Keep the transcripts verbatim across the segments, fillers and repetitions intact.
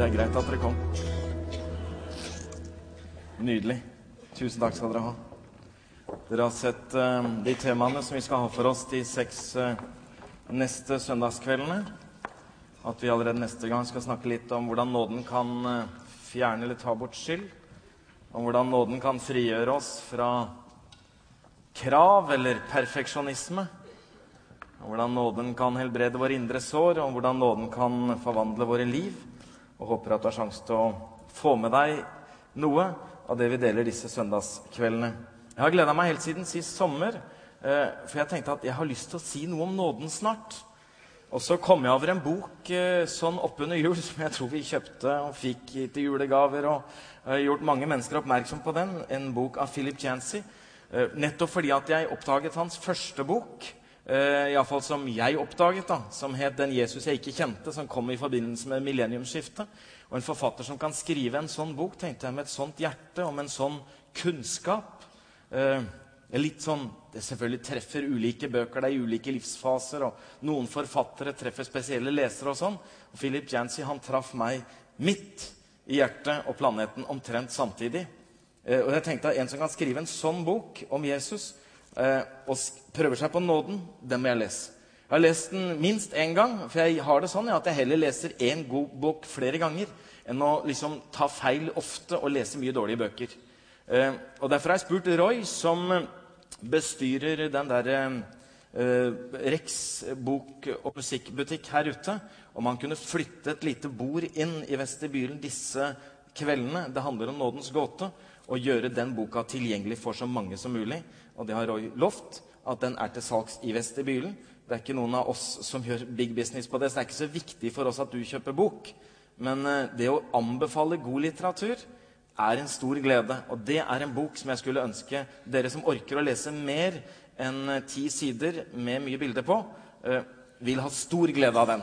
er greit at dere kom. Nydelig. Tusen takk skal dere ha. Dere har sett uh, de temaene som vi skal ha for oss de seks uh, neste søndagskveldene. At vi allerede neste gang skal snakke litt om hvordan nåden kan uh, fjerne eller ta bort skyld. Om hvordan nåden kan frigjøre oss fra krav eller perfeksjonisme. Om hvordan nåden kan helbrede våre indre sår, og om hvordan nåden kan forvandle våre liv. Og håper at du har sjanse til å få med deg noe av det vi deler disse søndagskveldene. Jeg har gledet meg helt siden sist sommer, for jeg tenkte at jeg har lyst til å si noe om nåden snart. Og så kom jeg over en bok sånn oppunder jul, som jeg tror vi kjøpte og fikk til julegaver, og har gjort mange mennesker oppmerksom på den, en bok av Philip Yancey. Nettopp fordi at jeg oppdaget hans første bok, Uh, i alle fall som jeg oppdaget da, som het Den Jesus jeg ikke kjente, som kom i forbindelse med millenniumsskiftet. Og en forfatter som kan skrive en sånn bok, tenkte jeg, med et sånt hjerte, om en sånn kunnskap. Uh, litt sånn, det selvfølgelig treffer ulike bøker, det er ulike livsfaser, og noen forfattere treffer spesielle lesere og sånn. Og Philip Yancey, han traff meg midt i hjertet og planeten omtrent samtidig. Uh, og jeg tenkte at en som kan skrive en sånn bok om Jesus, Uh, og prøver seg på nåden, den må jeg lese. Jeg har lest den minst en gang, for jeg har det sånn ja, at jeg heller leser en god bok flere ganger, enn å liksom ta feil ofte og lese mye dårlige bøker. Uh, og derfor har jeg spurt Roy, som bestyrer den der uh, Rex bok- og musikkbutikk her ute, om han kunne flytte et lite bord inn i vestibylen disse kveldene. Det handler om nådens gåte, og gjøre den boka tilgjengelig for så mange som mulig. Og det har Roy lovt, at den er til salgs i vestibylen. Det er ikke noen av oss som gjør big business på det, så det er ikke så viktig for oss at du kjøper bok. Men det å anbefale god litteratur er en stor glede. Og det er en bok som jeg skulle ønske dere som orker å lese mer enn ti sider med mye bilder på, vil ha stor glede av den.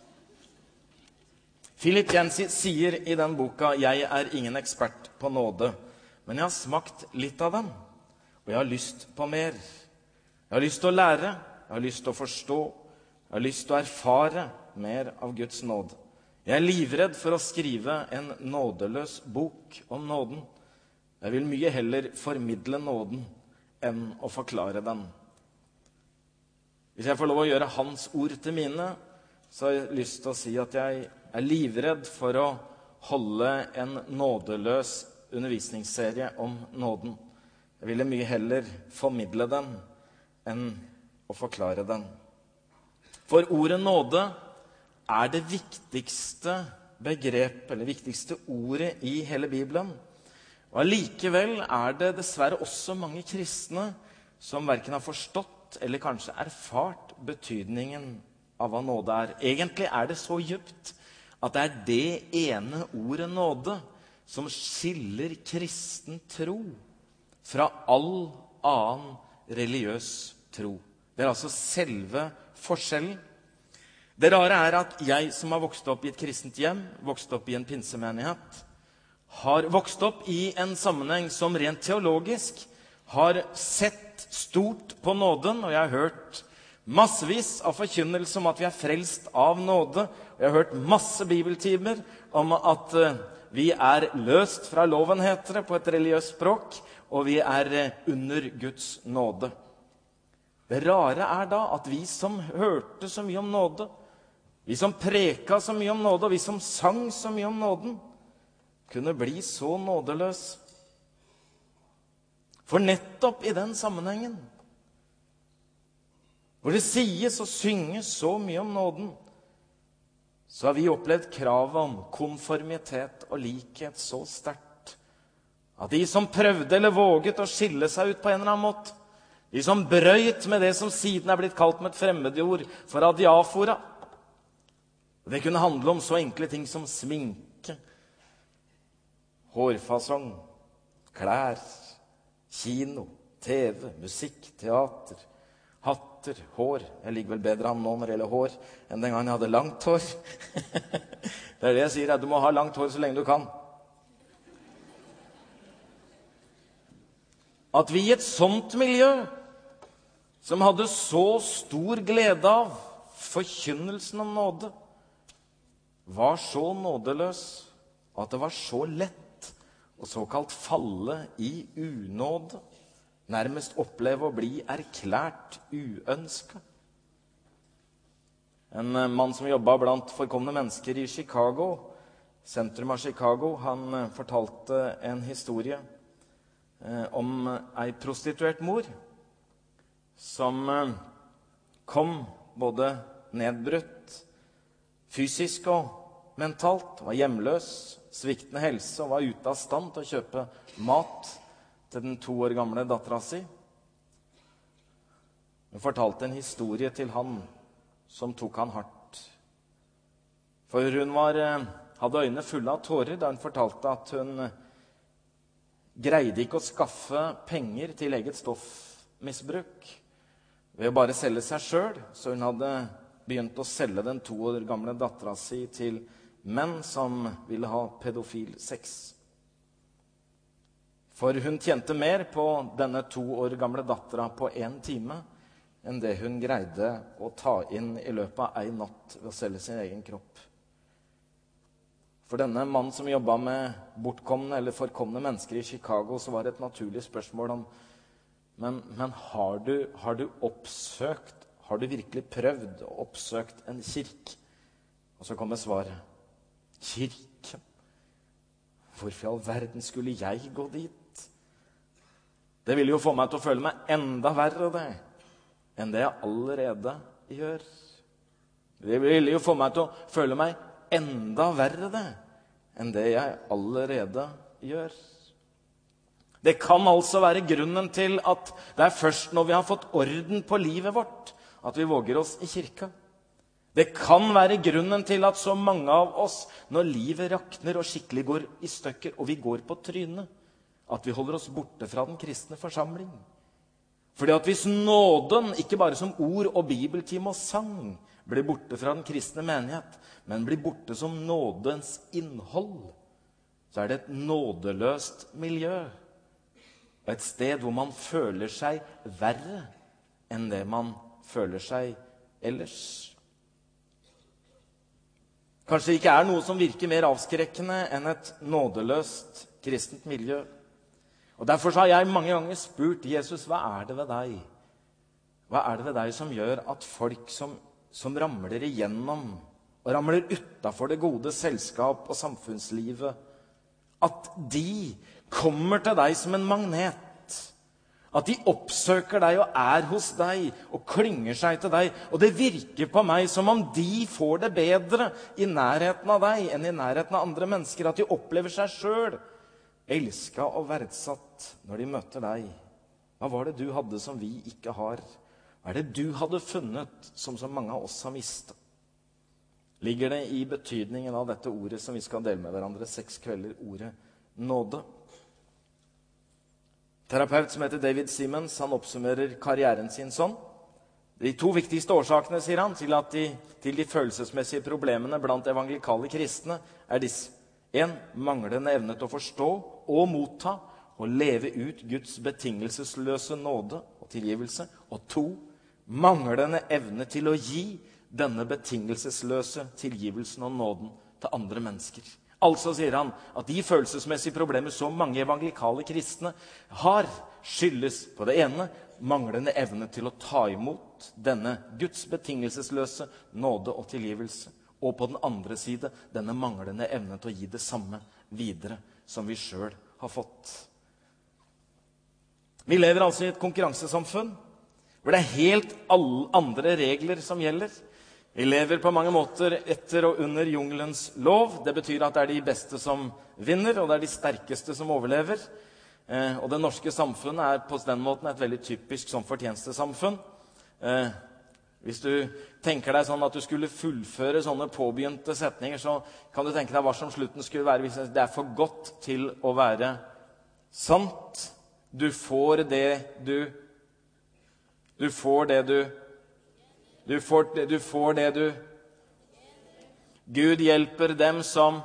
Philip Yancey sier i den boka: «Jeg er ingen ekspert på nåde, men jeg har smakt litt av den. Og jeg har lyst på mer. Jeg har lyst til å lære, jeg har lyst til å forstå, jeg har lyst til å erfare mer av Guds nåd. Jeg er livredd for å skrive en nådeløs bok om nåden. Jeg vil mye heller formidle nåden enn å forklare den.» Hvis jeg får lov å gjøre hans ord til mine, så har jeg lyst til å si at jeg er livredd for å holde en nådeløs undervisningsserie om nåden. Jeg ville mye heller formidle den enn å forklare den. For ordet nåde er det viktigste begrepet, eller viktigste ordet i hele Bibelen. Og allikevel er det dessverre også mange kristne som hverken har forstått eller kanskje erfart betydningen av hva nåde er. Egentlig er det så djupt at det er det ene ordet nåde som skiller kristen tro fra all annen religiøs tro. Det er altså selve forskjellen. Det rare er at jeg som har vokst opp i et kristent hjem, vokst opp i en pinsemenighet, har vokst opp i en sammenheng som rent teologisk har sett stort på nåden, og jeg har hørt massevis av forkynnelse om at vi er frelst av nåde, og jeg har hørt masse bibeltimer om at vi er løst fra loven, heter det på et religiøst språk, og vi er under Guds nåde. Det rare er da at vi som hørte så mye om nåde, vi som preka så mye om nåde, og vi som sang så mye om nåden, kunne bli så nådeløs. For nettopp i den sammenhengen, hvor det sies og synges så mye om nåden, så har vi opplevd kravet om konformitet og likhet så sterkt, at de som prøvde eller våget å skille seg ut på en eller annen måte, de som brøyt med det som siden er blitt kalt med et fremmedord for adiafora, det kunne handle om så enkle ting som sminke, hårfasong, klær, kino, tv, musikk, teater, hatter, hår. Jeg ligger vel bedre an nå når det gjelder hår enn den gangen jeg hadde langt hår. Det er det jeg sier, at du må ha langt hår så lenge du kan. At vi i et sånt miljø, som hadde så stor glede av forkynnelsen om nåde, var så nådeløs og at det var så lett å såkalt falle i unåde, nærmest oppleve å bli erklært uønsket. En mann som jobbet blant forkomne mennesker i Chicago, sentrum av Chicago, han fortalte en historie om ei prostituert mor som kom både nedbrutt fysisk og mentalt, var hjemløs, sviktende helse og var ute av stand til å kjøpe mat til den to år gamle datteren sin. Hun fortalte en historie til han som tok han hardt. For hun var, hadde øynene fulle av tårer da hun fortalte at hun greide ikke å skaffe penger til eget stoffmisbruk ved å bare selge seg selv, så hun hadde begynt å selge den to år gamle datteren sin til menn som ville ha pedofil sex. For hun tjente mer på denne to år gamle datteren på en time enn det hun greide å ta inn i løpet av en natt ved å selge sin egen kropp. For denne mannen som jobbet med bortkomne eller forkomne mennesker i Chicago, så var det et naturlig spørsmål om Men, men har, du, har du oppsøkt, har du virkelig prøvd å oppsøkt en kirke? Og så kommer svaret. Kirken? Hvorfor i all verden skulle jeg gå dit? Det ville jo få meg til å føle meg enda verre det, enn det jeg allerede gjør. Det ville jo få meg til å føle meg enda verre det, enn det jeg allerede gjør. Det kan altså være grunnen til at det er først når vi har fått orden på livet vårt, at vi våger oss i kirka. Det kan være grunnen til at så mange av oss, når livet rakner og skikkelig går i stykker, og vi går på trynet, at vi holder oss borte fra den kristne forsamling. Fordi at hvis nåden, ikke bare som ord og bibeltime og sang, blir borte fra den kristne menighet, men blir borte som nådens innhold, så er det et nådeløst miljø. Og et sted hvor man føler seg verre enn det man føler seg ellers. Kanskje det ikke er noe som virker mer avskrekkende enn et nådeløst kristent miljø. Og derfor har jeg mange ganger spurt Jesus, hva er det ved deg? Hva er det ved deg som gjør at folk som, som ramler igjennom og ramler utenfor det gode selskap og samfunnslivet, at de kommer til deg som en magnet, at de oppsøker deg og er hos deg og klynger seg til deg, og det virker på meg som om de får det bedre i nærheten av deg enn i nærheten av andre mennesker, at de opplever seg selv elsket og verdsatt når de møter deg. Hva var det du hadde som vi ikke har? Hva er det du hadde funnet som så mange av oss har mistet? Ligger det i betydningen av dette ordet som vi skal dele med hverandre seks kvelder, ordet nåde? Terapeut som heter David Simmons, han oppsummerer karrieren sin sånn. De to viktigste årsakene, sier han, til, at de, til de følelsesmessige problemene blant evangelikale kristne er disse. En, manglende evne til å forstå og motta og leve ut Guds betingelsesløse nåde og tilgivelse. Og to, manglende evne til å gi denne betingelsesløse tilgivelsen og nåden til andre mennesker. Altså sier han at de følelsesmessige problemer som mange evangelikale kristne har, skyldes på det ene manglende evne til å ta imot denne Guds betingelsesløse nåde og tilgivelse, og på den andre side denne manglende evne til å gi det samme videre som vi selv har fått. Vi lever altså i et konkurransesamfunn hvor det er helt andre regler som gjelder. Vi lever på mange måter etter og under jungelens lov. Det betyr at det er de beste som vinner, og det er de sterkeste som overlever. Eh, og det norske samfunnet er på den måten et veldig typisk som fortjenestesamfunn. Eh, hvis du tenker deg sånn at du skulle fullføre sånne påbegynte setninger, så kan du tenke deg hva som slutten skulle være hvis det er for godt til å være sant. Du får det du Du får det du Du får, du får det du Gud hjelper dem som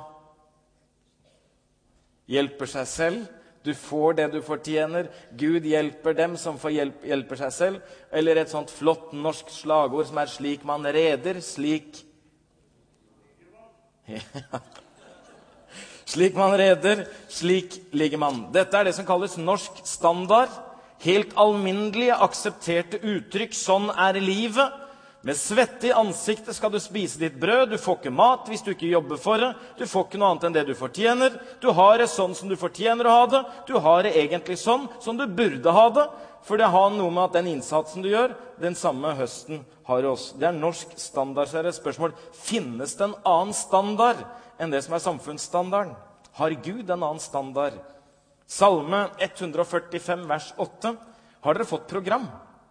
hjelper seg selv. Du får det du fortjener. Gud hjelper dem som får hjelp, hjelper seg selv. Eller et sånt flott norsk slagord som er slik man reder, slik... Ja. Slik man reder, slik ligger man. Dette er det som kalles norsk standard. Helt alminnelige, aksepterte uttrykk. Sånn er livet. Med svette i ansiktet skal du spise ditt brød. Du får ikke mat hvis du ikke jobber for det. Du får ikke noe annet enn det du fortjener. Du har det sånn som du fortjener å ha det. Du har det egentlig sånn som du burde ha det. For det har noe med at den innsatsen du gjør, den samme høsten har oss. Det er norsk standard, så er det et spørsmål. Finnes det en annen standard enn det som er samfunnsstandarden? Har Gud en annen standard? Salme ett hundre førtifem, vers åtte. Har dere fått program?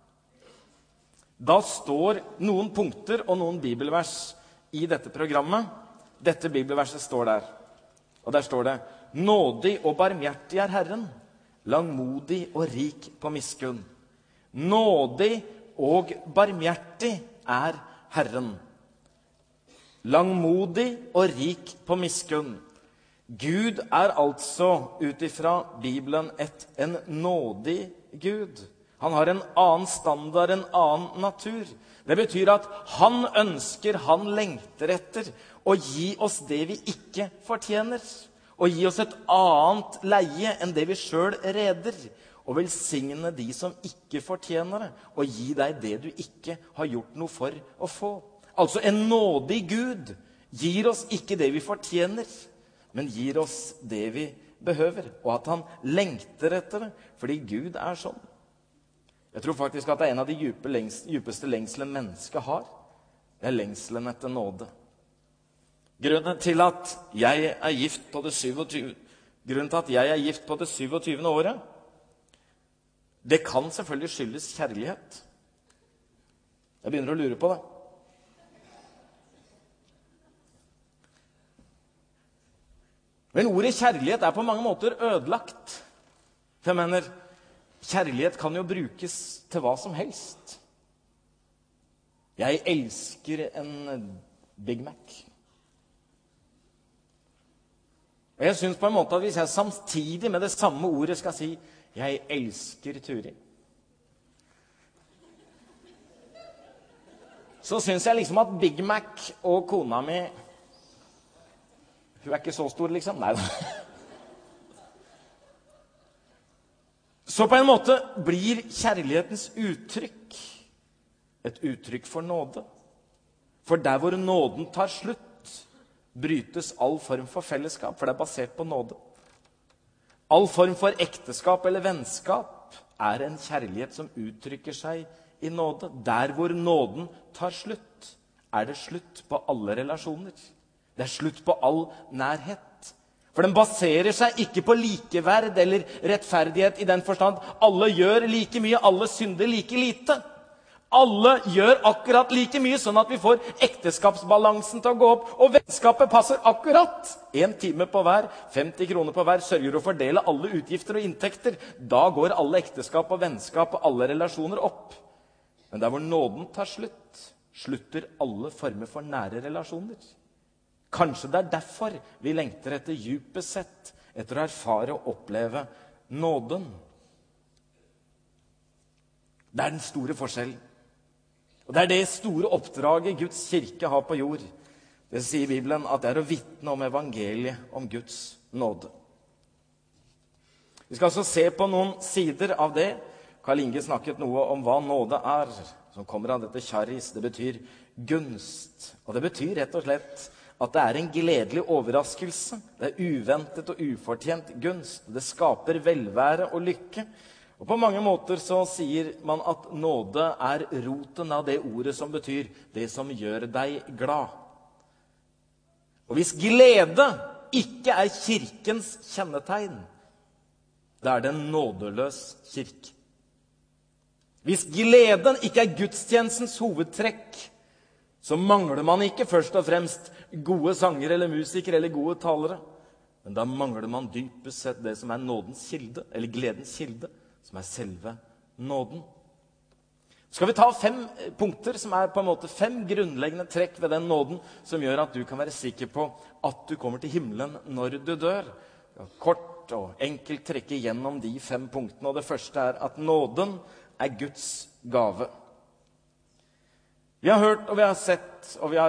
Da står noen punkter og noen bibelvers i dette programmet. Dette bibelverset står der. Og der står det: Nådig og barmhjertig er Herren, langmodig og rik på miskunn. Nådig og barmhjertig er Herren, langmodig og rik på miskunn. Gud er altså utifra Bibelen et en nådig Gud. Han har en annen standard, en annen natur. Det betyr at han ønsker, han lengter etter å gi oss det vi ikke fortjener. Og gi oss et annet leie enn det vi selv reder. Og velsigne de som ikke fortjener det. Og gi deg det du ikke har gjort noe for å få. Altså en nådig Gud gir oss ikke det vi fortjener, men gir oss det vi behøver. Og at han lengter etter det, fordi Gud er sånn. Jeg tror faktisk at det er en av de dype lengs, dypeste lengselen mennesket har. Det er lengselen etter nåde. Grunnen til at jeg er gift på det syvogtyvende Grunnen til at jeg er gift på det syvogtyvende året, det kan selvfølgelig skyldes kjærlighet. Jeg begynner å lure på det. Men ordet kjærlighet er på mange måter ødelagt. Jeg mener, kjærlighet kan jo brukes til hva som helst. Jeg elsker en Big Mac. Og jeg synes på en måte at hvis jeg samtidig med det samme ordet skal si «Jeg elsker Turi», så synes jeg liksom at Big Mac og kona mi, hun er ikke så stor liksom. Nei da. Så på en måte blir kjærlighetens uttrykk et uttrykk for nåde. For der hvor nåden tar slutt, brytes all form for fellesskap, for det er basert på nåde. All form for ekteskap eller vennskap er en kjærlighet som uttrykker seg i nåde. Der hvor nåden tar slutt, er det slutt på alle relasjoner. Det er slutt på all nærhet. For den baserer seg ikke på likeverd eller rettferdighet i den forstand. Alle gjør like mye, alle synder like lite. Alle gjør akkurat like mye, sånn at vi får ekteskapsbalansen til å gå opp. Og vennskapet passer akkurat. En time på hver, femti kroner på hver, sørger å fordele alle utgifter og inntekter. Da går alle ekteskap og vennskap og alle relasjoner opp. Men der hvor nåden tar slutt, slutter alle former for nære relasjoner. Kanskje det er derfor vi lengter etter djupest sett, etter å erfare og oppleve nåden. Det er den store forskjellen. Og det er det store oppdraget Guds kirke har på jord. Det sier Bibelen at det er å vitne om evangeliet, om Guds nåde. Vi skal altså se på noen sider av det. Karl Inge snakket noe om hva nåde er, som kommer av dette charis. Det betyr gunst. Og det betyr rett og slett at det er en gledelig overraskelse. Det er uventet og ufortjent gunst. Det skaper velvære og lykke. Og på mange måter så sier man at nåde er roten av det ordet som betyr det som gjør deg glad. Og hvis glede ikke er kirkens kjennetegn, da er det en nådeløs kirke. Hvis gleden ikke er gudstjenestens hovedtrekk, så mangler man ikke først og fremst gode sanger eller musikere eller gode talere. Men da mangler man dypest sett det som er nådens kilde, eller gledens kilde, som er selve nåden. Skal vi ta fem punkter som er på en måte fem grunnleggende trekk ved den nåden som gjør at du kan være sikker på at du kommer til himmelen når du dør. Kort og enkelt trekke gjennom de fem punktene. Og det første er at nåden er Guds gave. Vi har hørt og vi har sett og vi har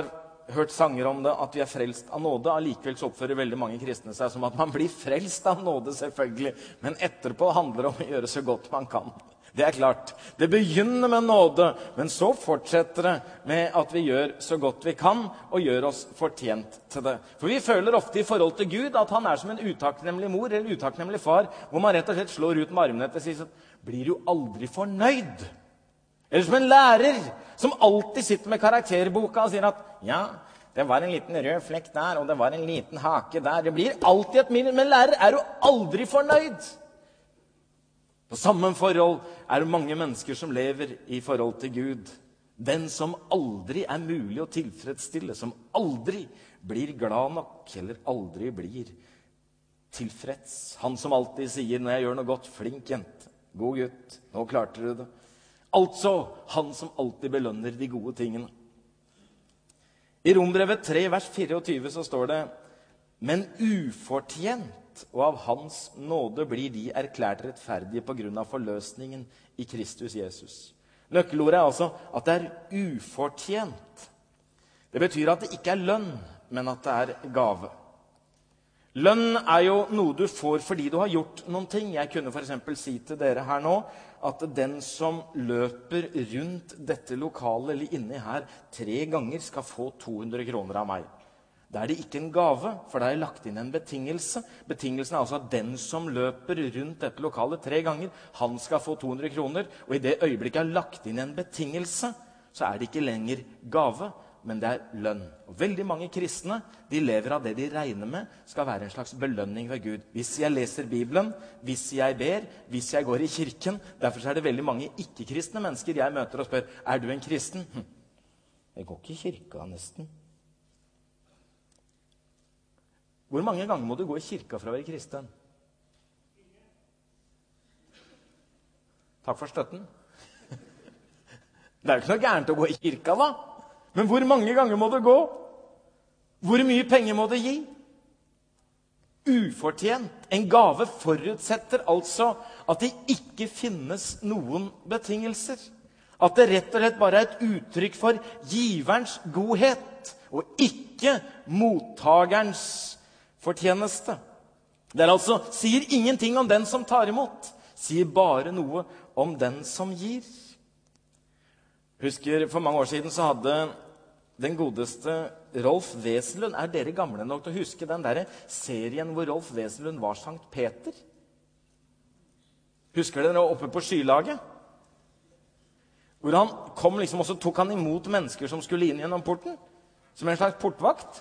hørt sanger om det, at vi er frelst av nåde. Allikevel så oppfører veldig mange kristne seg som at man blir frelst av nåde, selvfølgelig. Men etterpå handler det om å gjøre så godt man kan. Det er klart. Det begynner med nåde, men så fortsetter det med at vi gjør så godt vi kan, og gjør oss fortjent til det. For vi føler ofte i forhold til Gud at han er som en utakknemlig mor eller utakknemlig far, hvor man rett og slett slår ut med armene etter og sier sånn, blir du aldri fornøyd? Eller som en lærer som alltid sitter med karakterboka og sier at ja, det var en liten rød flekk der, og det var en liten hake der. Det blir alltid et minimum, men lærer er jo aldri fornøyd. På samme forhold er det mange mennesker som lever i forhold til Gud. Den som aldri er mulig å tilfredsstille, som aldri blir glad nok, eller aldri blir tilfreds. Han som alltid sier, når jeg gjør noe godt, flink jente, god gutt, nå klarte du det. Altså han som alltid belønner de gode tingene. I Rombrevet tre, vers tjuefire så står det, men ufortjent, og av hans nåde blir de erklært rettferdige på grunn av forløsningen i Kristus Jesus. Nøkkelordet er altså at det er ufortjent. Det betyr at det ikke er lønn, men at det er gave. Lønn er jo noe du får fordi du har gjort noen ting. Jeg kunne for eksempel si til dere her nå at den som løper rundt dette lokalet eller inni her tre ganger skal få to hundre kroner av meg. Da er det ikke en gave, for da er det lagt inn en betingelse. Betingelsen er altså at den som løper rundt dette lokalet tre ganger, han skal få to hundre kroner. Og i det øyeblikket jeg har lagt inn en betingelse, så er det ikke lenger gave, men det er lønn. Og veldig mange kristne, de lever av det de regner med skal være en slags belønning ved Gud. Hvis jeg leser Bibelen, hvis jeg ber, hvis jeg går i kirken. Derfor er det veldig mange ikke-kristne mennesker jeg møter og spør, er du en kristen? Hm. Jeg går ikke i kirka nesten. Hvor mange ganger må du gå i kirka for å være kristen? Takk for støtten. Det er jo ikke noe gærent å gå i kirka da. Men hvor mange ganger må du gå? Hvor mye penger må du gi? Ufortjent. En gave forutsetter altså at det ikke finnes noen betingelser. At det rett og slett bare er et uttrykk for giverens godhet, og ikke mottagerens fortjeneste. Det er altså, sier ingenting om den som tar imot, sier bare noe om den som gir. Husker, for mange år siden så hadde den godeste Rolf Wesenlund, er dere gamle nok til å huske den der serien hvor Rolf Wesenlund var Sankt Peter? Husker dere oppe på skylaget? Hvor han kom liksom, og så tok han imot mennesker som skulle inn gjennom porten, som en slags portvakt.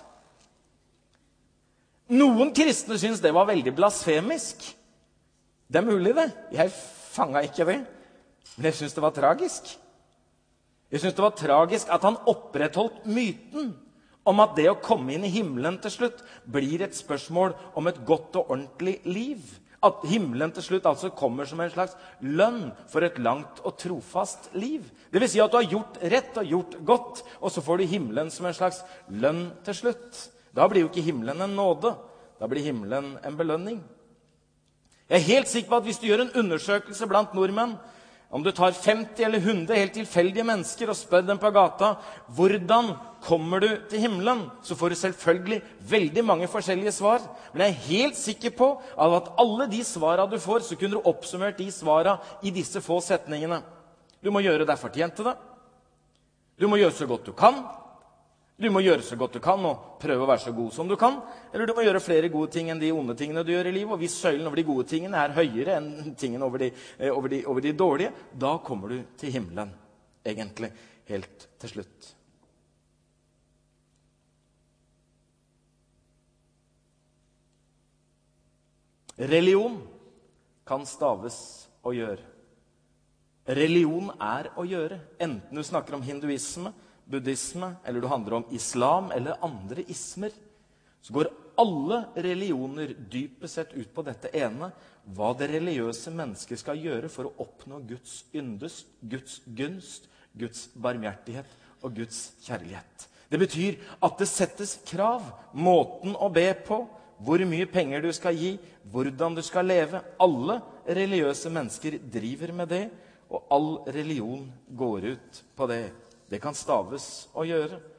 Noen kristne synes det var veldig blasfemisk. Det er mulig det. Jeg fanget ikke det. Men jeg synes det var tragisk. Jeg synes det var tragisk at han opprettholdt myten om at det å komme inn i himmelen til slutt blir et spørsmål om et godt og ordentlig liv. At himmelen til slutt altså kommer som en slags lønn for et langt og trofast liv. Det vil si at du har gjort rett og gjort godt, og så får du himmelen som en slags lønn til slutt. Da blir jo ikke himmelen en nåde, da blir himmelen en belønning. Jeg er helt sikker på at hvis du gjør en undersøkelse blant nordmenn, om du tar femti eller hundre helt tilfeldige mennesker og spør dem på gata, hvordan kommer du til himmelen? Så får du selvfølgelig veldig mange forskjellige svar. Men jeg er helt sikker på at alle de svarene du får, så kunne du oppsummert de svarene i disse få setningene. Du må gjøre deg fortjent til det. Du må gjøre så godt du kan. Du må gjøre så godt du kan og prøve å være så god som du kan. Eller du må gjøre flere gode ting enn de onde tingene du gjør i livet. Og hvis søylen over de gode tingene er høyere enn tingene over de, over de, over de dårlige, da kommer du til himmelen, egentlig, helt til slutt. Religion kan staves å gjøre. Religion er å gjøre. Enten du snakker om hinduisme, buddhisme, eller du handler om islam eller andre ismer, så går alle religioner dypest sett ut på dette ene, hva det religiøse mennesket skal gjøre for å oppnå Guds yndest, Guds gunst, Guds barmhjertighet og Guds kjærlighet. Det betyr at det settes krav, måten å be på, hvor mye penger du skal gi, hvordan du skal leve. Alle religiøse mennesker driver med det, og all religion går ut på det. Det kan staves å gjøre.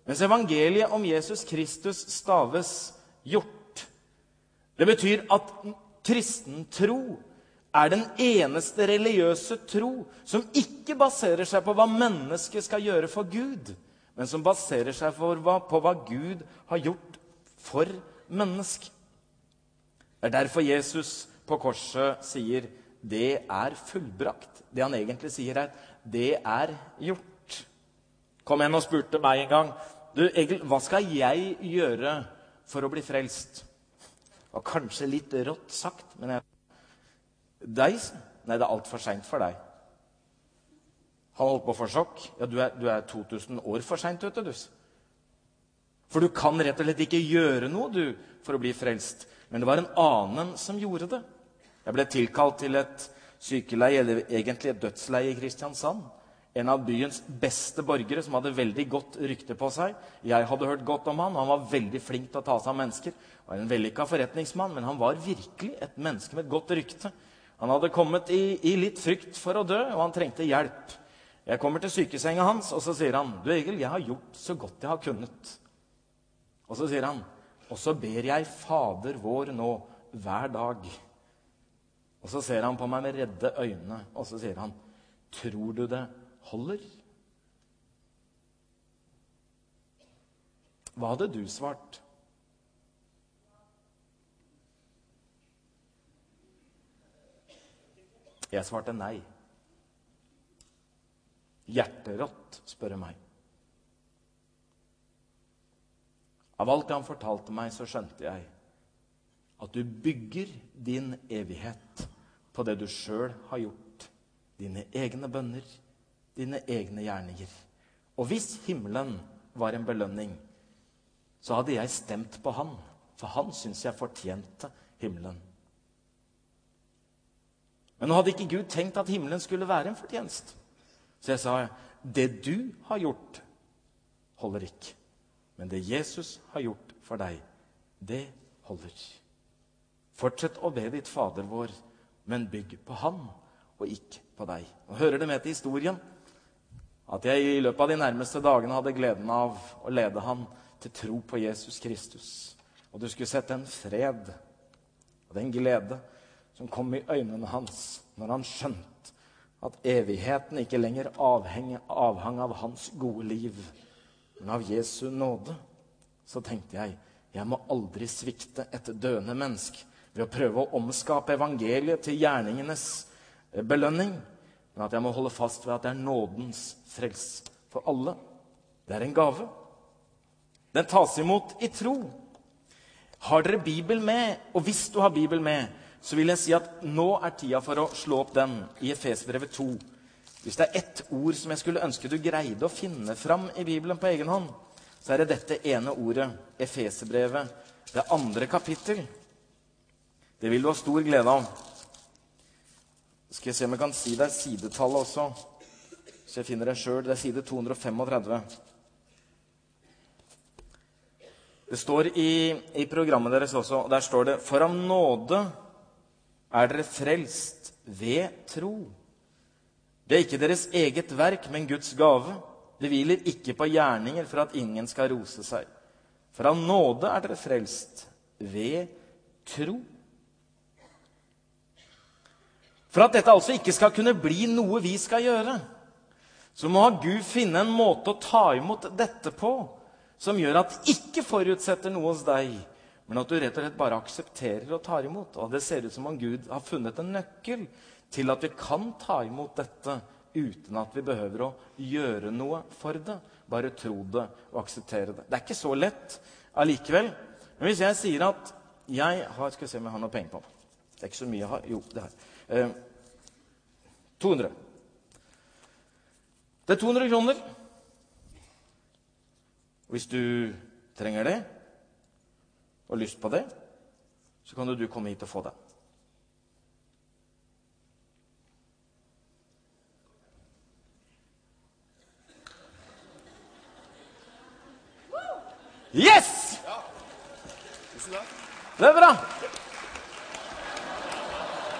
Mens evangeliet om Jesus Kristus staves gjort. Det betyr at kristen tro er den eneste religiøse tro som ikke baserer seg på hva mennesket skal gjøre for Gud, men som baserer seg for hva, på hva Gud har gjort for mennesket. Det er derfor Jesus på korset sier, det er fullbrakt. Det han egentlig sier er, det er gjort. Kom en og spurte meg en gang, du Egil, hva skal jeg gjøre for å bli frelst? Og kanskje litt rått sagt, men jeg... Deg? Nei, det er alt for sent for deg. Han holdt på for sjokk. Ja, du er, du er to tusen år for sent, vet du. For du kan rett og slett ikke gjøre noe, du, for å bli frelst. Men det var en annen som gjorde det. Jeg ble tilkalt til et sykeleie, eller egentlig et dødsleie i Kristiansand. En av byens beste borgere som hadde veldig godt rykte på seg. Jeg hadde hørt godt om han, og han var veldig flink til å ta seg av mennesker. Han var en vellykket forretningsmann, men han var virkelig et menneske med et godt rykte. Han hadde kommet i, i litt frykt for å dø, og han trengte hjelp. Jeg kommer til sykesenga hans, og så sier han, du Egil, jeg har gjort så godt jeg har kunnet. Og så sier han, og så ber jeg Fader vår nå hver dag. Og så ser han på meg med redde øyne, og så sier han, tror du det holder? Hva hadde du svart? Jeg svarte nei. Hjerterått, spør jeg meg. Av alt han fortalte meg, så skjønte jeg at du bygger din evighet på det du selv har gjort. Dine egne bønner, dine egne gjerninger. Og hvis himmelen var en belønning, så hadde jeg stemt på han, for han synes jeg fortjente himmelen. Men nå hadde ikke Gud tenkt at himmelen skulle være en fortjenst. Så jeg sa, det du har gjort, holder ikke. Men det Jesus har gjort for deg, det holder. Fortsett å be ditt Fader vår, men bygg på han, og ikke på deg. Og hører det med til historien, at jeg i løpet av de nærmeste dagene hadde gleden av å lede han til tro på Jesus Kristus. Og du skulle sette en fred, og den glede, som kom i øynene hans når han skjønte at evigheten ikke lenger avheng, avhang av hans gode liv, men av Jesu nåde. Så tenkte jeg, jeg må aldri svikte et døende menneske ved å prøve å omskape evangeliet til gjerningenes belønning, men at jeg må holde fast ved at det er nådens frels for alle. Det er en gave. Den tas imot i tro. Har dere Bibel med? Og hvis du har Bibel med, så vil jeg si at nå er tida for å slå opp den i Efesbrevet to. Hvis det er ett ord som jeg skulle ønske du greide å finne fram i Bibelen på egen hånd, så er det dette ene ordet, Efesbrevet, det andre kapittel. Det vil du ha stor glede av. Skal jeg se om jeg kan si deg sidetallet også, så jeg finner det selv. Det er side to hundre femogtredve. Det står i, i programmet deres også, og der står det, for av nåde er dere frelst ved tro. Det er ikke deres eget verk, men Guds gave. Det hviler ikke på gjerninger for at ingen skal rose seg. For av nåde er dere frelst ved tro. For at dette altså ikke skal kunne bli noe vi skal gjøre, så må Gud finne en måte å ta imot dette på, som gjør at det ikke forutsetter noe hos deg, men at du rett og slett bare aksepterer og tar imot. Og det ser ut som om Gud har funnet en nøkkel til at vi kan ta imot dette uten at vi behøver å gjøre noe for det. Bare tro det og akseptere det. Det er ikke så lett allikevel. Men hvis jeg sier at jeg har, skal vi se om jeg har noe penger på. Det er ikke så mye jeg har. Jo, det her. Eh, to hundre. Det er to hundre kroner. Hvis du trenger det, og lyst på det, så kan du komme hit og få det. Yes! Ja. Det er bra.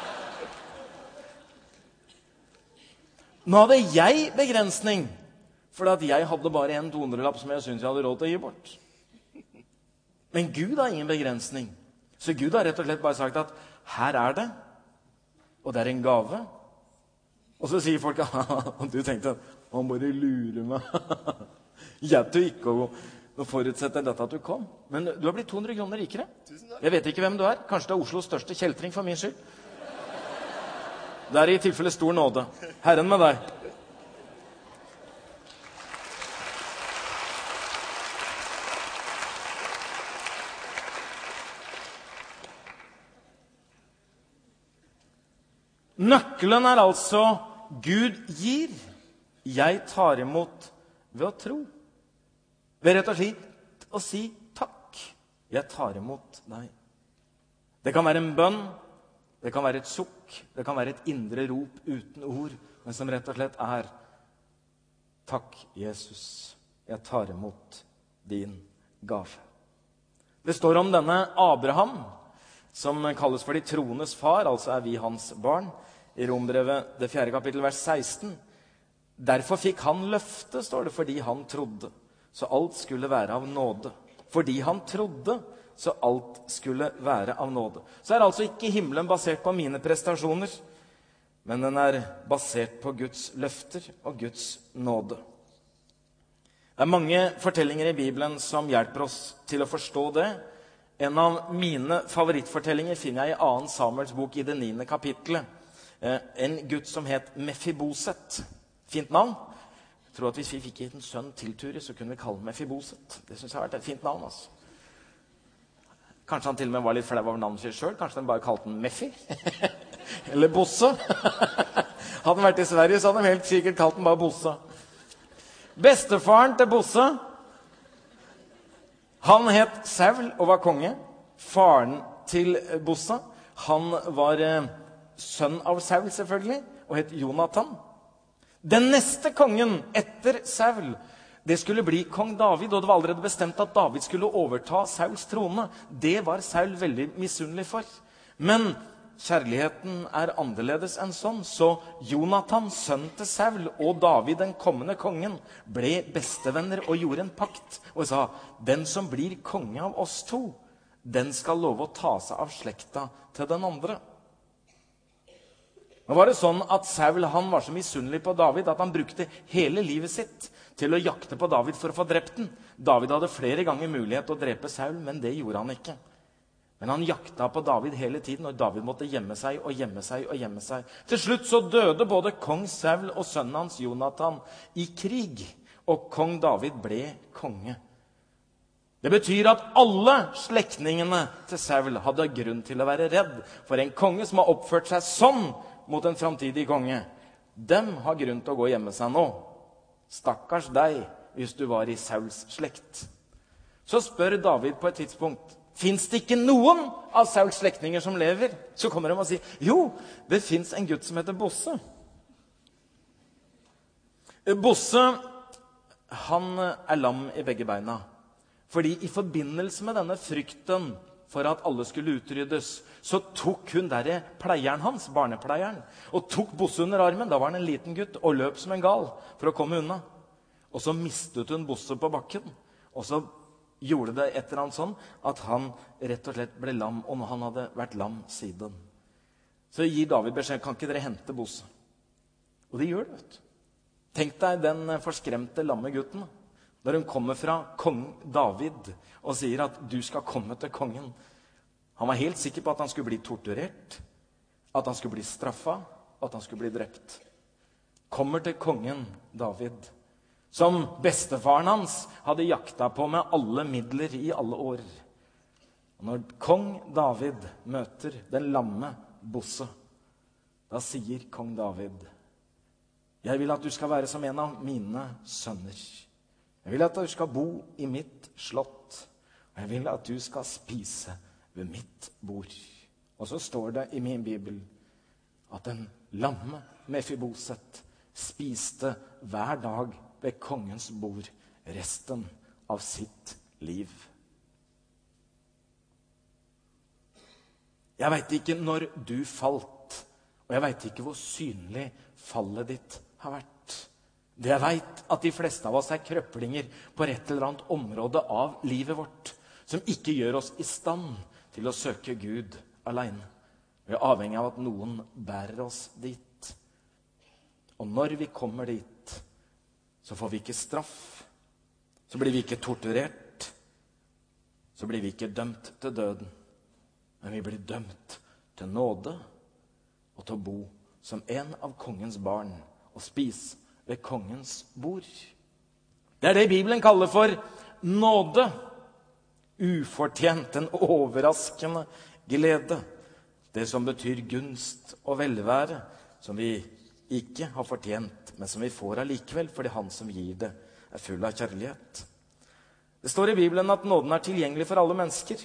Nå hadde jeg begrensning fordi at jeg hadde bare en to hundre-lapp som jeg syntes jeg hadde råd til å gi bort. Men Gud har ingen begrensning. Så Gud har rett og slett bare sagt at her er det, og det er en gave. Og så sier folk, og du tenkte, han bare lurer meg. Jeg tror ikke å, å forutsette dette at du kom. Men du har blitt to hundre kroner rikere. Jeg vet ikke hvem du er. Kanskje det er Oslos største kjeltring for min skyld. Det er i tilfelle stor nåde. Herren med deg. Nøkkelen er altså Gud gir. Jeg tar imot ved å tro. Ved rett og slett å si takk. Jeg tar imot deg. Det kan være en bønn, det kan være et sukk, det kan være et indre rop uten ord, men som rett og slett er takk, Jesus. Jeg tar imot din gave. Det står om denne Abraham, som kalles for de troendes far, altså er vi hans barn, i Rombrevet, det fjerde kapittel, vers seksten. Derfor fikk han løfte, står det, fordi han trodde. Så alt skulle være av nåde. Fordi han trodde, så alt skulle være av nåde. Så er altså ikke himmelen basert på mine prestasjoner, men den er basert på Guds løfter og Guds nåde. Det er mange fortellinger i Bibelen som hjelper oss til å forstå det. En av mine favorittfortellinger finner jeg i annen Samuels bok i det niende kapittelet. En gutt som het Mefiboset. Fint navn. Jeg tror at hvis vi fikk en sønn tilturet, så kunne vi kalle Mefiboset. Det synes jeg har vært et fint navn, altså. Kanskje han til og med var litt flau over navnet sitt selv. Kanskje den bare kalte den Meffi. Eller Bosse. Hadde han vært i Sverige, så hadde de helt sikkert kalt den bare Bosse. Bestefaren til Bosse, han het Saul og var konge. Faren til Bosse, han var eh, sønn av Saul selvfølgelig, og het Jonathan. Den neste kongen etter Saul, det skulle bli kong David, og det var allerede bestemt at David skulle overta Sauls trone. Det var Saul veldig misunnelig for. Men kjærligheten er annerledes enn sånn, så Jonathan, sønn til Saul, og David, den kommende kongen, ble bestevenner og gjorde en pakt, og sa, den som blir konge av oss to, den skal love å ta seg av slekta til den andre. Nå var det sånn at Saul han var så misunnelig på David at han brukte hele livet sitt til å jakte på David for å få drept den. David hadde flere ganger mulighet til å drepe Saul, men det gjorde han ikke. Men han jakta på David hele tiden, og David måtte gjemme seg og gjemme seg og gjemme seg. Til slutt så døde både kong Saul og sønnen hans Jonathan i krig, og kong David ble konge. Det betyr at alle slektningene til Saul hadde grunn til å være redd for en konge som har oppført seg sånn mot en framtidig konge. Dem har grunn til å gå og gjemme seg nå. Stakkars deg, hvis du var i Sauls slekt. Så spør David på et tidspunkt, finnes det ikke noen av Sauls slektninger som lever? Så kommer de og sier, jo, det finnes en gutt som heter Bosse. Bosse, han er lam i begge beina. Fordi i forbindelse med denne frykten for at alle skulle utryddes, så tok hun derre pleieren hans, barnepleieren, og tok Bosse under armen. Da var han en liten gutt og løp som en gal for å komme unna. Og så mistet hun Bosse på bakken, og så gjorde det et eller annet sånn at han rett og slett ble lam, og han hadde vært lam siden. Så gir David beskjed, kan ikke dere hente Bosse? Og de gjør det, vet du. Tenk deg den forskremte lamme gutten, når hun kommer fra kong David og sier at du skal komme til kongen. Han var helt sikker på at han skulle bli torturert, at han skulle bli straffet, at han skulle bli drept. Kommer til kongen David, som bestefaren hans hadde jakta på med alle midler i alle år. Og når kong David møter den lamme Bosse, da sier kong David, jeg vil at du skal være som en av mine sønner. Jeg vil at du skal bo i mitt slott, og jeg vil at du skal spise ved mitt bord. Og så står det i min bibel at den lamme Mefiboset spiste hver dag ved kongens bord resten av sitt liv. Jeg vet ikke når du falt, og jeg vet ikke hvor synlig fallet ditt har vært. Det jeg vet at de fleste av oss er krøplinger på et eller annet område av livet vårt, som ikke gjør oss i stand til å søke Gud alene. Vi er avhengig av at noen bærer oss dit. Og når vi kommer dit, så får vi ikke straff. Så blir vi ikke torturert. Så blir vi ikke dømt til døden. Men vi blir dømt til nåde og til å bo som en av kongens barn og spise ved kongens bord. Det er det Bibelen kaller for nåde. Ufortjent, en overraskende glede. Det som betyr gunst og velvære, som vi ikke har fortjent, men som vi får allikevel, fordi han som gir det, er full av kjærlighet. Det står i Bibelen at nåden er tilgjengelig for alle mennesker.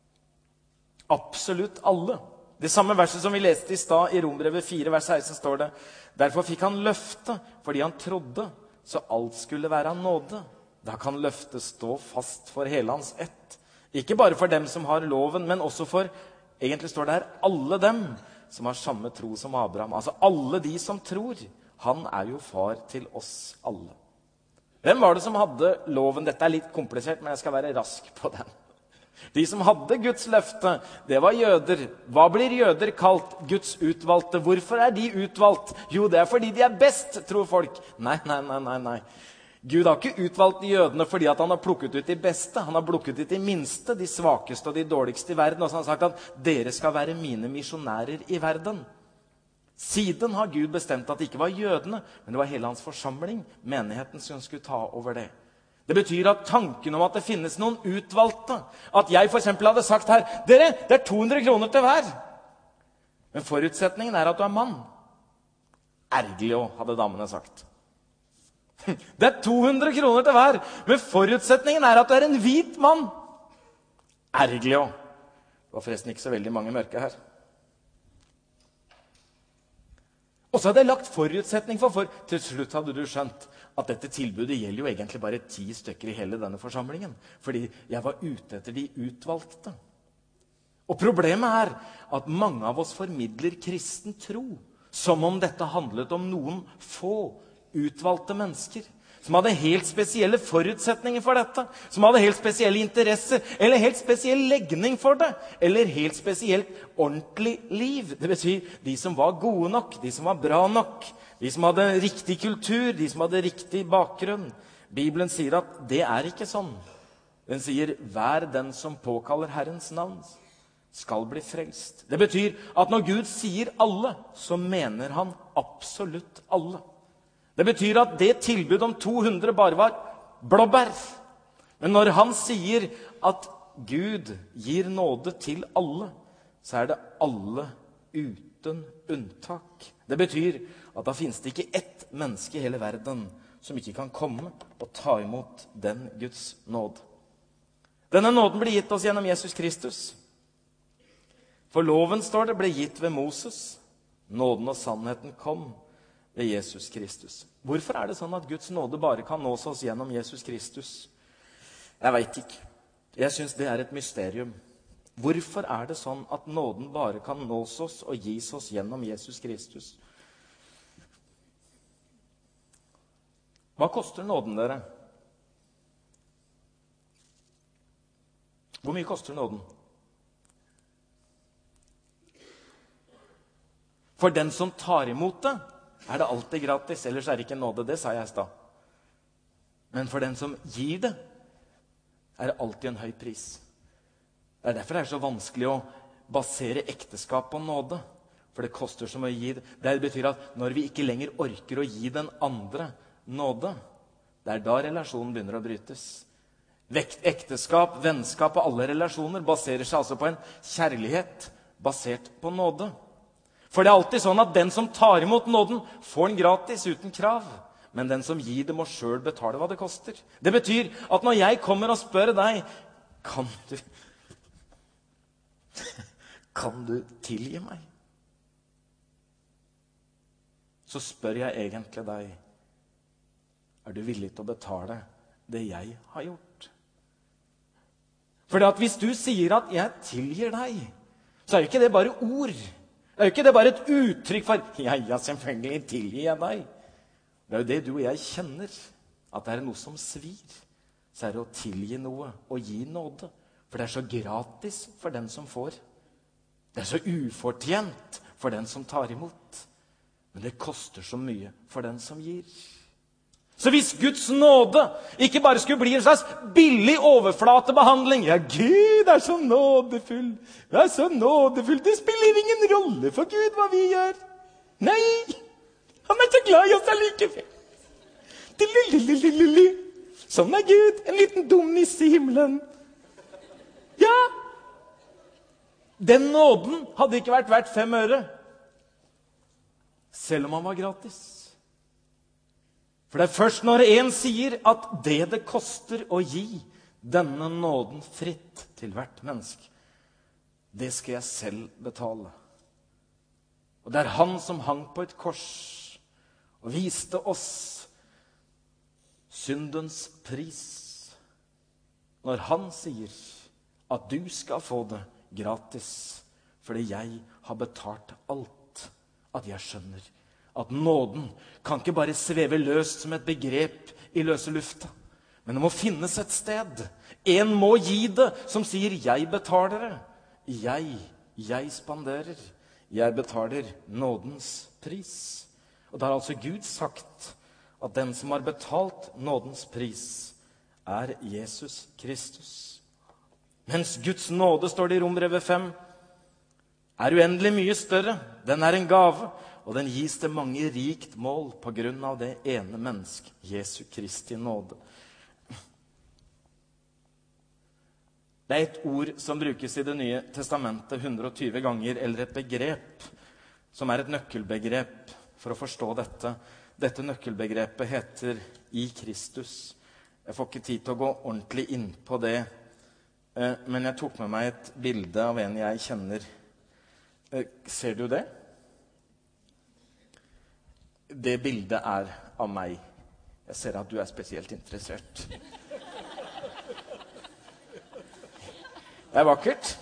Absolutt alle. Det samme verset som vi leste i stad i Rombrevet fire, vers seksten, står det: Derfor fikk han løfte, fordi han trodde, så alt skulle være av nåde. Da kan løftet stå fast for hele hans ett. Ikke bare for dem som har loven, men også for, egentlig står det her, alle dem som har samme tro som Abraham. Altså alle de som tror. Han er jo far til oss alle. Hvem var det som hadde loven? Dette er litt komplisert, men jeg skal være rask på den. De som hadde Guds løfte, det var jøder. Hva blir jøder kalt? Guds utvalgte. Hvorfor er de utvalgt? Jo, det er fordi de er best, tror folk. Nei, nei, nei, nei, nei. Gud har ikke utvalgt jødene fordi at han har plukket ut de beste. Han har plukket ut de minste, de svakeste og de dårligste i verden. Og så har han sagt at dere skal være mine misjonærer i verden. Siden har Gud bestemt at det ikke var jødene, men det var hele hans forsamling, menigheten, som skulle ta over det. Det betyr at tanken om at det finnes noen utvalgte, at jeg for eksempel hadde sagt her, dere, det er to hundre kroner til hver. Men forutsetningen er at du er mann. Ergerlig også, hadde damene sagt. Det er to hundre kroner til hver, men forutsetningen er at du er en hvit mann. Ergerlig også. Det var forresten ikke så veldig mange mørke her. Og så hadde jeg lagt forutsetning for, for til slutt hadde du skjønt at dette tilbudet gjelder jo egentlig bare ti stykker i hele denne forsamlingen, fordi jeg var ute etter de utvalgte. Og problemet er at mange av oss formidler kristen tro, som om dette handlet om noen få utvalgte mennesker, som hadde helt spesielle forutsetninger for dette, som hadde helt spesielle interesser, eller helt spesiell legning for det, eller helt spesielt ordentlig liv. Det betyr de som var gode nok, de som var bra nok, de som hadde riktig kultur, de som hadde riktig bakgrunn. Bibelen sier at det er ikke sånn. Den sier, hver den som påkaller Herrens navn, skal bli frelst. Det betyr at når Gud sier alle, så mener han absolutt alle. Det betyr at det tilbud om to hundre bare var blåbær. Men når han sier at Gud gir nåde til alle, så er det alle uten unntak. Det betyr at da finnes det ikke ett menneske i hele verden som ikke kan komme og ta imot den Guds nåde. Denne nåden ble gitt oss gjennom Jesus Kristus. For loven, står det, ble gitt ved Moses. Nåden og sannheten kom ved Jesus Kristus. Hvorfor er det sånn at Guds nåde bare kan nås oss gjennom Jesus Kristus? Jeg vet ikke. Jeg synes det er et mysterium. Hvorfor er det sånn at nåden bare kan nås oss og gis oss gjennom Jesus Kristus? Hva koster nåden, dere? Hvor mye koster nåden? For den som tar imot det, er det alltid gratis, ellers er det ikke nåde. Det sa jeg i stad. Men for den som gir det, er det alltid en høy pris. Det er derfor det er så vanskelig å basere ekteskap på nåde. For det koster så mye å gi det. Det betyr at når vi ikke lenger orker å gi den andre nåde, det er da relasjonen begynner å brytes. Ekteskap, vennskap og alle relasjoner baserer seg altså på en kjærlighet basert på nåde. For det er alltid sånn at den som tar imot nåden, får den gratis, uten krav. Men den som gir det, må selv betale hva det koster. Det betyr at når jeg kommer og spør deg, kan du, kan du tilgi meg? Så spør jeg egentlig deg, er du villig til å betale det jeg har gjort? For hvis du sier at jeg tilgir deg, så er jo ikke det bare ord. Det er jo ikke det bare et uttrykk for, ja, ja, selvfølgelig tilgir jeg deg. Det er jo det du og jeg kjenner, at det er noe som svir. Så er det å tilgi noe og gi nåde. For det er så gratis for den som får. Det er så ufortjent for den som tar imot. Men det koster så mye for den som gir. Så hvis Guds nåde ikke bare skulle bli en slags billig overflatebehandling. Ja, Gud er så nådefull. Det er så nådefull. Det spiller ingen rolle for Gud hva vi gjør. Nei, han er så glad i oss allikevel. Lillelillelille. Sånn er Gud, en liten dum nisse i himmelen. Ja, den nåden hadde ikke vært verdt fem øre. Selv om han var gratis. For det er først når en sier at det det koster å gi denne nåden fritt til hvert menneske, det skal jeg selv betale. Og det er han som hang på et kors og viste oss syndens pris. Når han sier at du skal få det gratis, fordi jeg har betalt alt, at jeg skjønner at nåden kan ikke bare sveve løst som et begrep i løse lufta, men det må finnes et sted. En må gi det, som sier, jeg betaler det. Jeg, jeg spanderer. Jeg betaler nådens pris. Og da har altså Gud sagt at den som har betalt nådens pris, er Jesus Kristus. Mens Guds nåde, står det i Romerbrevet fem, er uendelig mye større. Den er en gave, og den gis til mange rikt mål på grunn av det ene menneske, Jesu Kristi nåde. Det er et ord som brukes i Det nye testamentet hundre og tyve ganger, eller et begrep som er et nøkkelbegrep for å forstå dette. Dette nøkkelbegrepet heter «i Kristus». Jeg får ikke tid til å gå ordentlig inn på det, men jeg tok med meg et bilde av en jeg kjenner. Ser du det? Det bildet er av meg. Jeg ser at du er spesielt interessert. Det er vakkert.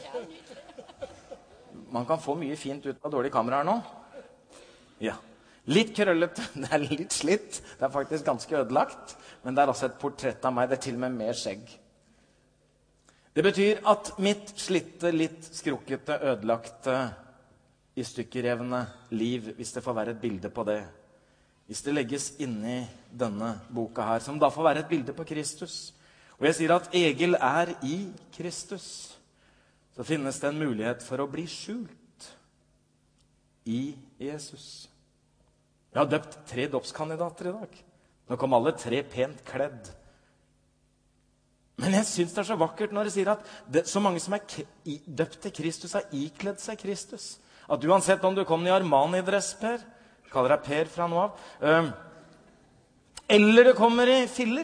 Man kan få mye fint ut av dårlige kameraer nå. Ja. Litt krøllete, det er litt slitt. Det er faktisk ganske ødelagt. Men det er også et portrett av meg. Det er til og med mer skjegg. Det betyr at mitt slitte, litt skrukkete, ødelagte, i stykkerevne liv, hvis det får være et bilde på det, hvis det legges inn i denne boka her, som da får være et bilde på Kristus. Og jeg sier at Egil er i Kristus. Så finnes det en mulighet for å bli skjult i Jesus. Jeg har døpt tre dåpskandidater i dag. Nå kom alle tre pent kledd. Men jeg synes det er så vakkert når det sier at det, så mange som er døpt til Kristus, har ikledd seg Kristus. At uansett om du kommer i Armani-dress, Per, kaller deg Per fra nå av, øh, eller du kommer i filler.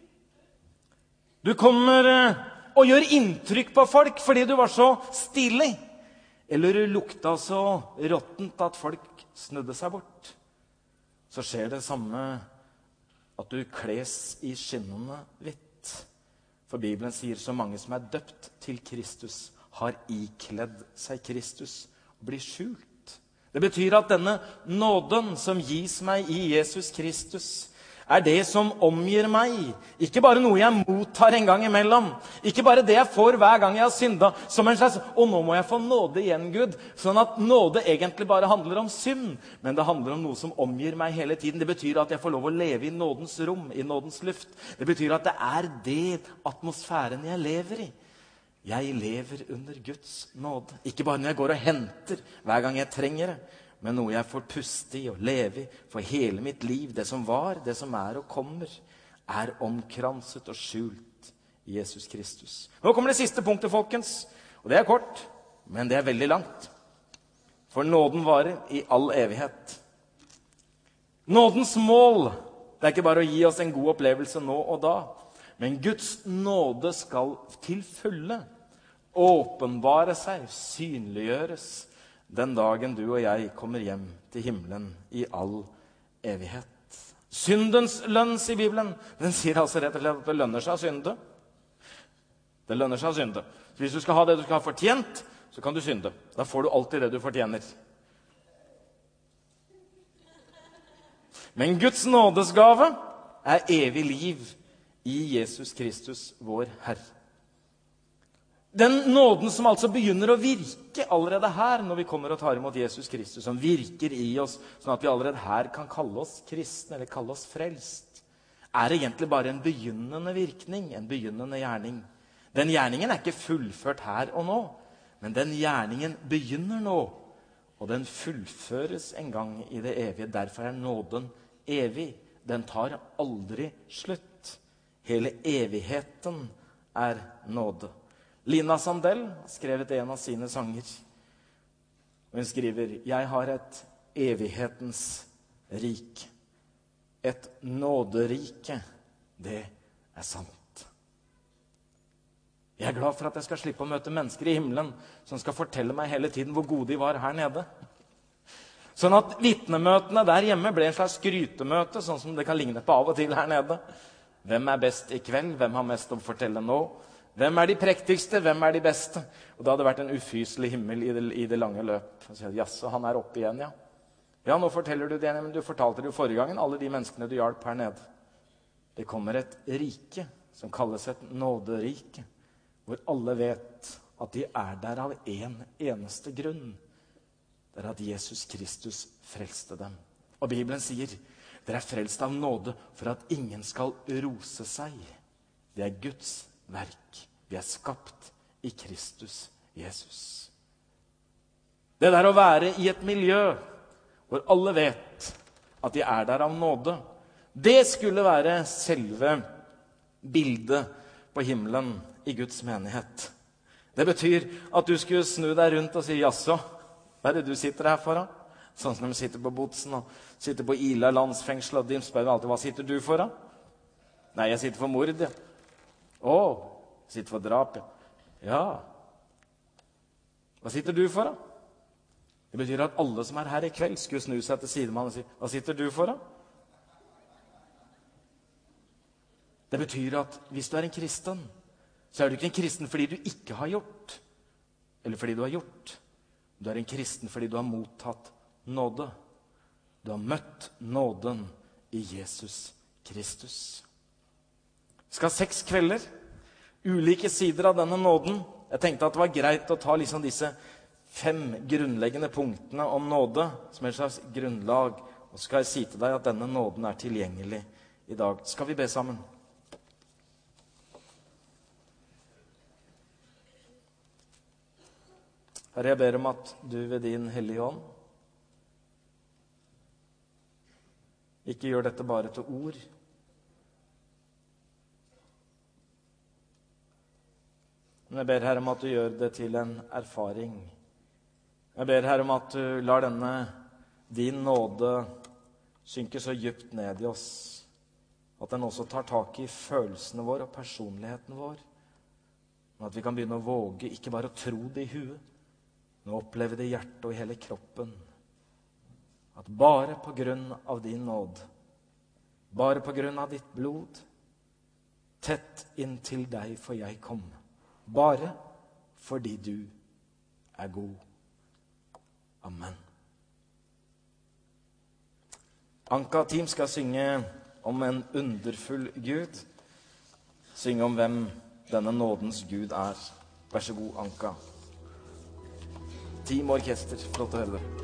Du kommer øh, og gjør inntrykk på folk fordi du var så stilig. Eller du lukta så råttent at folk snudde seg bort. Så skjer det samme at du kles i skinnende hvitt. For Bibelen sier så mange som er døpt til Kristus, har ikledd seg Kristus og blir skjult. Det betyr at denne nåden som gis meg i Jesus Kristus, er det som omgir meg. Ikke bare noe jeg mottar en gang imellom. Ikke bare det jeg får hver gang jeg har syndet. Som en slags, og nå må jeg få nåde igjen, Gud. Sånn at nåde egentlig bare handler om synd. Men det handler om noe som omgir meg hele tiden. Det betyr at jeg får lov å leve i nådens rom, i nådens luft. Det betyr at det er det atmosfæren jeg lever i. Jeg lever under Guds nåde. Ikke bare når jeg går og henter hver gang jeg trenger det, men noe jeg får puste i og leve i for hele mitt liv. Det som var, det som er og kommer, er omkranset og skjult i Jesus Kristus. Nå kommer det siste punktet, folkens. Og det er kort, men det er veldig langt. For nåden varer i all evighet. Nådens mål, det er ikke bare å gi oss en god opplevelse nå og da, men Guds nåde skal til fulle åpenbare seg, synliggjøres, den dagen du og jeg kommer hjem til himmelen i all evighet. Syndens lønn, sier Bibelen, den sier altså rett og slett at det lønner seg å synde. Det lønner seg å synde. Så hvis du skal ha det du skal ha fortjent, så kan du synde. Da får du alltid det du fortjener. Men Guds nådesgave er evig liv i Jesus Kristus, vår Herre. Den nåden som altså begynner å virke allerede her når vi kommer og tar imot Jesus Kristus, som virker i oss, sånn at vi allerede her kan kalle oss kristne eller kalle oss frelst, er egentlig bare en begynnende virkning, en begynnende gjerning. Den gjerningen er ikke fullført her og nå, men den gjerningen begynner nå, og den fullføres en gang i det evige. Derfor er nåden evig. Den tar aldri slutt. Hele evigheten er nåde. Lina Sandell har skrevet en av sine sanger. Hun skriver: Jeg har et evighetens rik. Et nåderike, det er sant. Jeg er glad for at jeg skal slippe å møte mennesker i himmelen som skal fortelle meg hele tiden hvor gode de var her nede. Sånn at vitnemøtene der hjemme ble en slags skrytemøte, sånn som det kan ligne på av og til her nede. Hvem er best i kveld? Hvem har mest å fortelle nå? Hvem er de prektigste? Hvem er de beste? Og det hadde vært en ufyselig himmel i det, i det lange løp. Og så, jaså, han er oppe igjen, ja. Ja, nå forteller du det igjen, men du fortalte det jo forrige gangen, alle de menneskene du hjalp her nede. Det kommer et rike som kalles et nåderike, hvor alle vet at de er der av en eneste grunn. Det er at Jesus Kristus frelste dem. Og Bibelen sier, dere er frelst av nåde for at ingen skal rose seg. Det er Guds verk. Vi er skapt i Kristus Jesus. Det der å være i et miljø hvor alle vet at de er der av nåde, det skulle være selve bildet på himmelen i Guds menighet. Det betyr at du skulle snu deg rundt og si, jaså, hva er det du sitter her for? Da? Sånn som de sitter på Botsen og sitter på Ila landsfengsel, og de spør alltid, hva sitter du for? Da? Nei, jeg sitter for mord, ja. Å, jeg sitter for drap, ja. Ja. Hva sitter du for, da? Det betyr at alle som er her i kveld skulle snu seg til sidemannen og si, hva sitter du for, da? Det betyr at hvis du er en kristen, så er du ikke en kristen fordi du ikke har gjort, eller fordi du har gjort. Du er en kristen fordi du har mottatt nåde. Du har møtt nåden i Jesus Kristus. Vi skal ha seks kvelder, ulike sider av denne nåden. Jeg tenkte at det var greit å ta liksom disse fem grunnleggende punktene om nåde, som er et slags grunnlag. Og så skal jeg si til deg at denne nåden er tilgjengelig i dag. Skal vi be sammen? Herre, jeg ber om at du ved din hellige ånd ikke gjør dette bare til ord, men jeg ber, Herre, om at du gjør det til en erfaring. Jeg ber, Herre, om at du lar denne din nåde synke så dypt ned i oss, at den også tar tak i følelsene våre og personligheten vår, og at vi kan begynne å våge ikke bare å tro det i huet, men å oppleve det i hjertet og i hele kroppen. At bare på grunn av din nåd, bare på grunn av ditt blod, tett inntil deg for jeg kom, bare fordi du er god. Amen. Anka Team skal synge om en underfull Gud. Synge om hvem denne nådens Gud er. Vær så god, Anka. Team Orkester, flott å høre det.